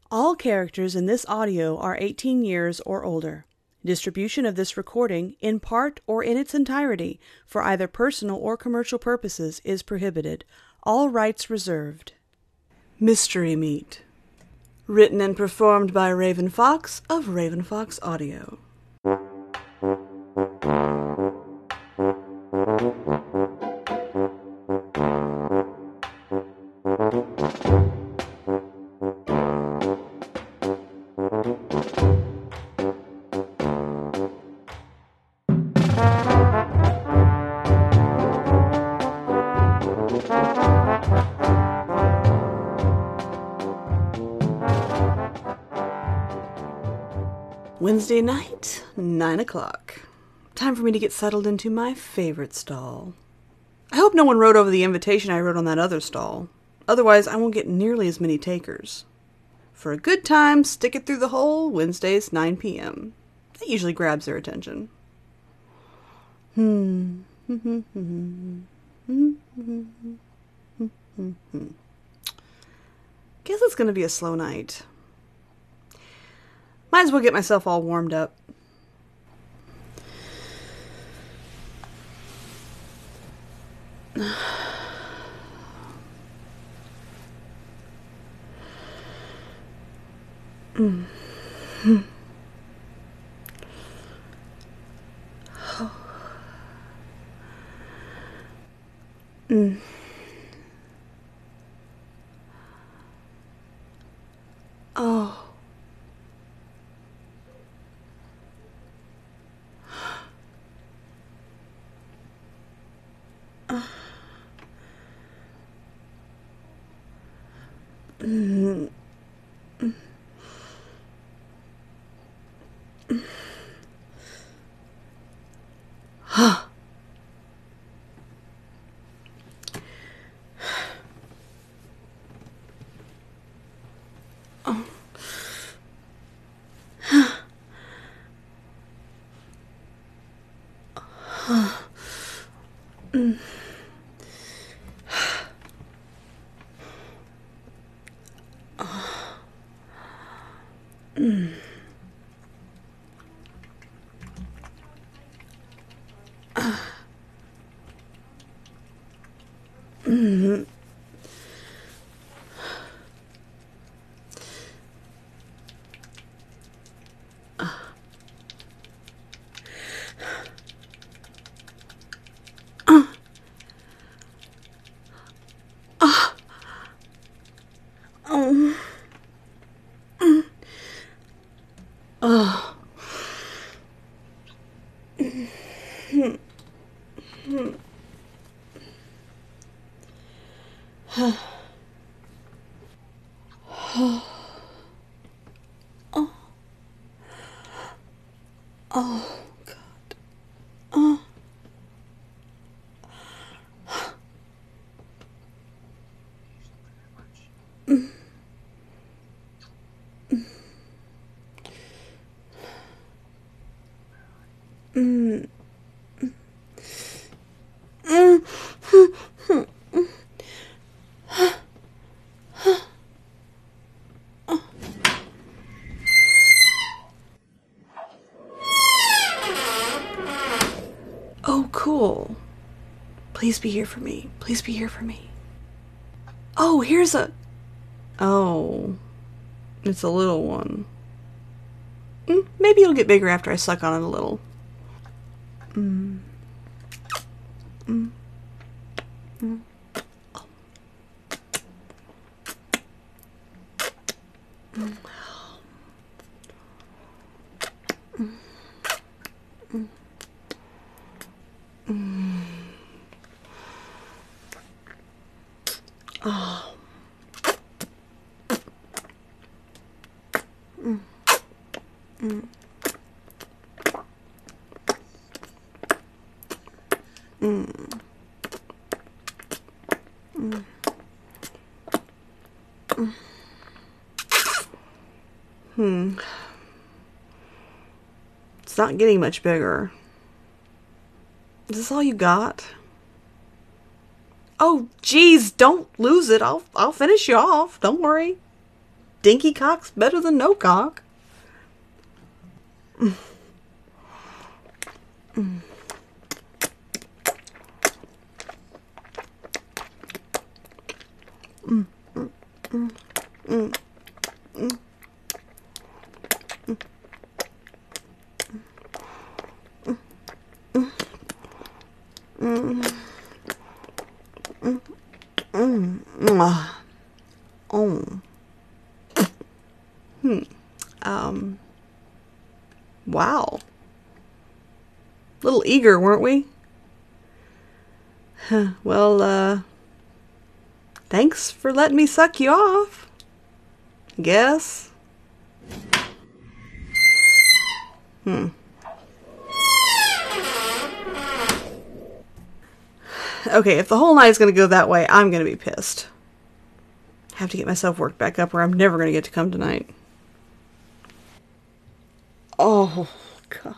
All characters in this audio are 18 years or older. Distribution of this recording, in part or in its entirety, for either personal or commercial purposes, is prohibited. All rights reserved. Mystery Meat. Written and performed by Raven Fox of Raven Fox Audio. Wednesday night, 9 o'clock. Time for me to get settled into my favorite stall. I hope no one wrote over the invitation I wrote on that other stall. Otherwise, I won't get nearly as many takers. For a good time, stick it through the hole, Wednesdays, 9 p.m. That usually grabs their attention. Guess it's gonna be a slow night. Might as well get myself all warmed up. Oh. Oh, God. Oh. Oh, cool. Please be here for me. Please be here for me. Oh, here's a... Oh. It's a little one. Maybe it'll get bigger after I suck on it a little. It's not getting much bigger. Is this all you got? Oh, geez, don't lose it. I'll finish you off. Don't worry. dinky cock's better than no cock. Wow. Little eager, weren't we? Well, thanks for letting me suck you off. Guess. Okay, if the whole night is going to go that way, I'm going to be pissed. Have to get myself worked back up or I'm never going to get to come tonight. Oh, God.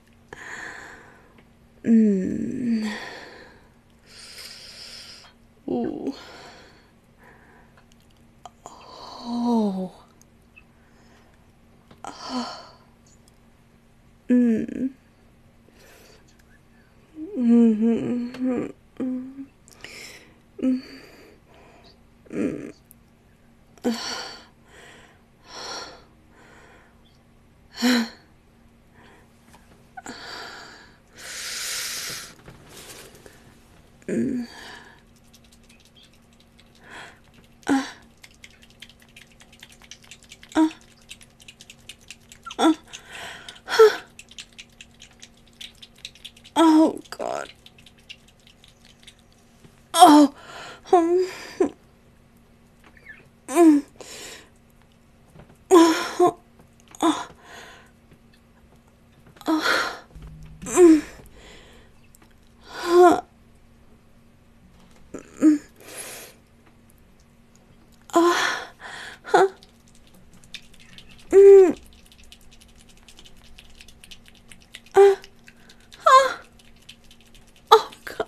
Ooh. Oh. Oh, God. Oh. Oh, God.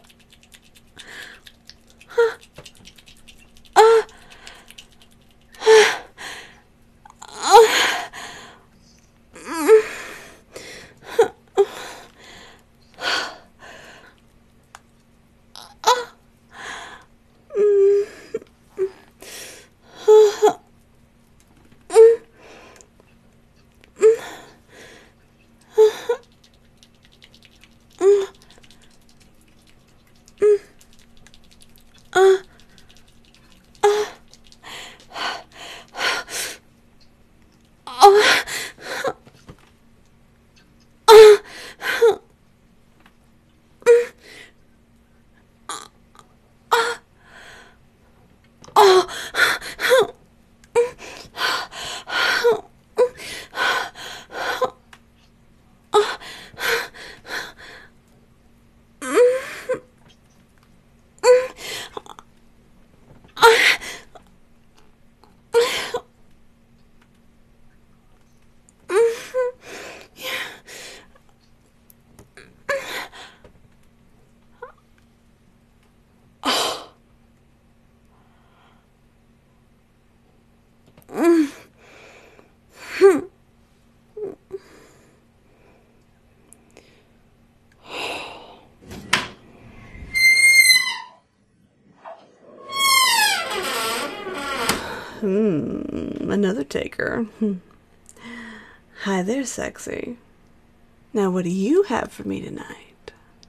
Another taker. Hi there, sexy. Now, what do you have for me tonight?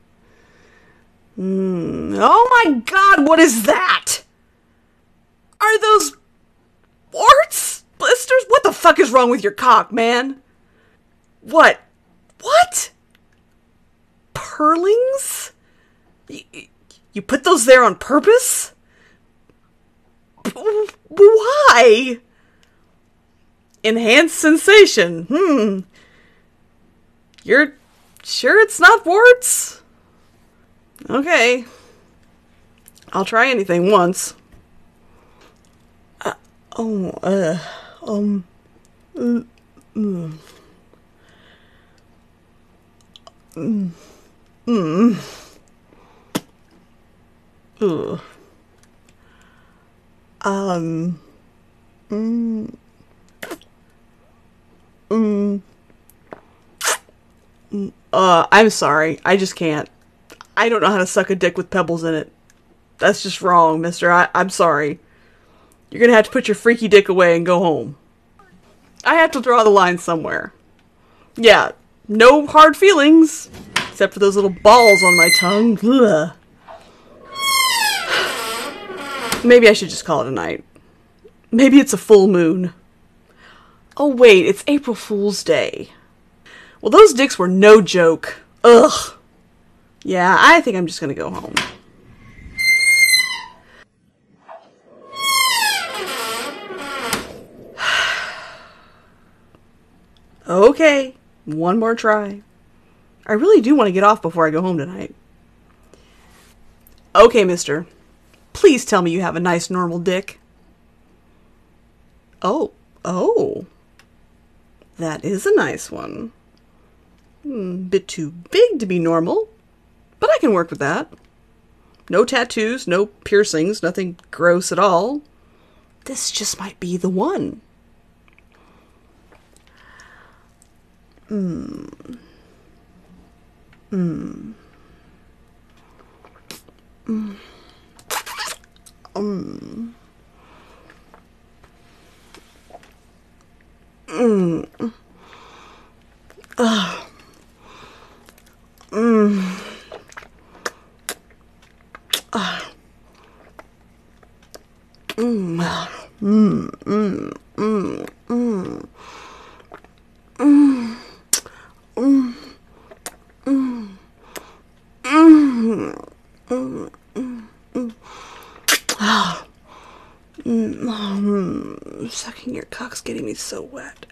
Oh my God, what is that? Are those warts? Blisters? What the fuck is wrong with your cock, man? What? What? Purlings? You put those there on purpose? Why? Enhanced sensation. You're sure it's not warts? Okay. I'll try anything once. I'm sorry. I just can't. I don't know how to suck a dick with pebbles in it. That's just wrong, mister. I'm sorry. You're gonna have to put your freaky dick away and go home. I have to draw the line somewhere. Yeah, no hard feelings. Except for those little balls on my tongue. Ugh. Maybe I should just call it a night. Maybe it's a full moon. Oh wait, it's April Fool's Day. Well, those dicks were no joke. Ugh. Yeah, I think I'm just gonna go home. Okay, one more try. I really do want to get off before I go home tonight. Okay, mister. Please tell me you have a nice normal dick. Oh. That is a nice one. Bit too big to be normal, but I can work with that. No tattoos, no piercings, nothing gross at all. This just might be the one. Sucking your cock's getting me so wet.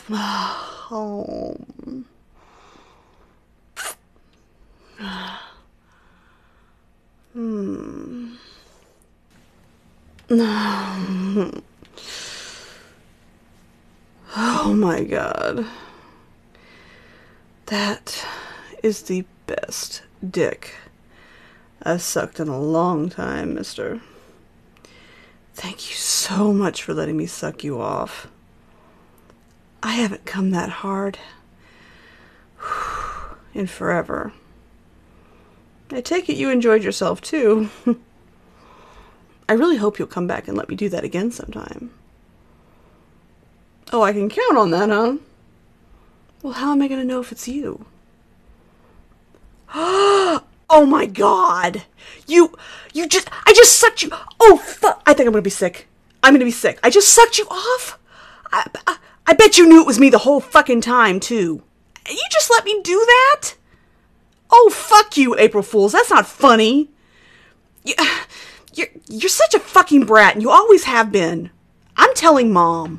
Oh. Oh my God. That is the best dick I've sucked in a long time, mister. Thank you so much for letting me suck you off. I haven't come that hard in forever. I take it you enjoyed yourself too. I really hope you'll come back and let me do that again sometime. Oh, I can count on that, huh? Well, how am I going to know if it's you? Oh my God! I just sucked you. Oh, fuck. I think I'm going to be sick. I'm going to be sick. I just sucked you off? I bet you knew it was me the whole fucking time, too. You just let me do that? Oh, fuck you, April Fools. That's not funny. You're such a fucking brat, and you always have been. I'm telling Mom.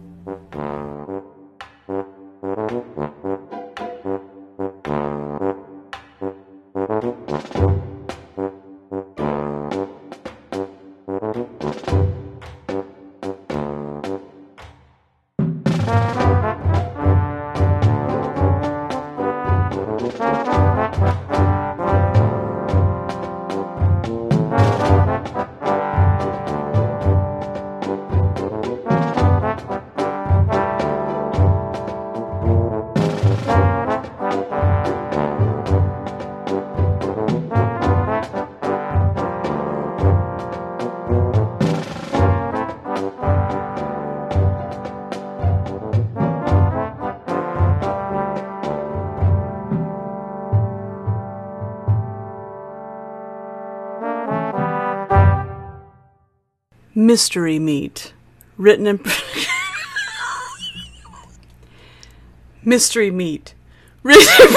Mystery Meat, written and Mystery Meat, written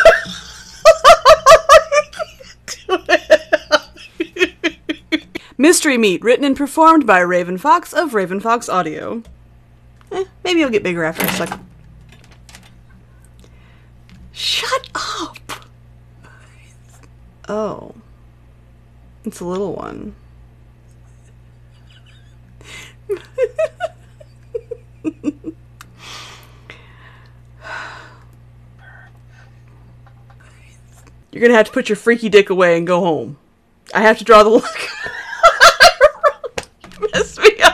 Mystery Meat, written and performed by Raven Fox of Raven Fox Audio. Maybe I'll get bigger after a second. Shut up! Oh, it's a little one. You're gonna have to put your freaky dick away and go home. I have to draw the line. Mess me up.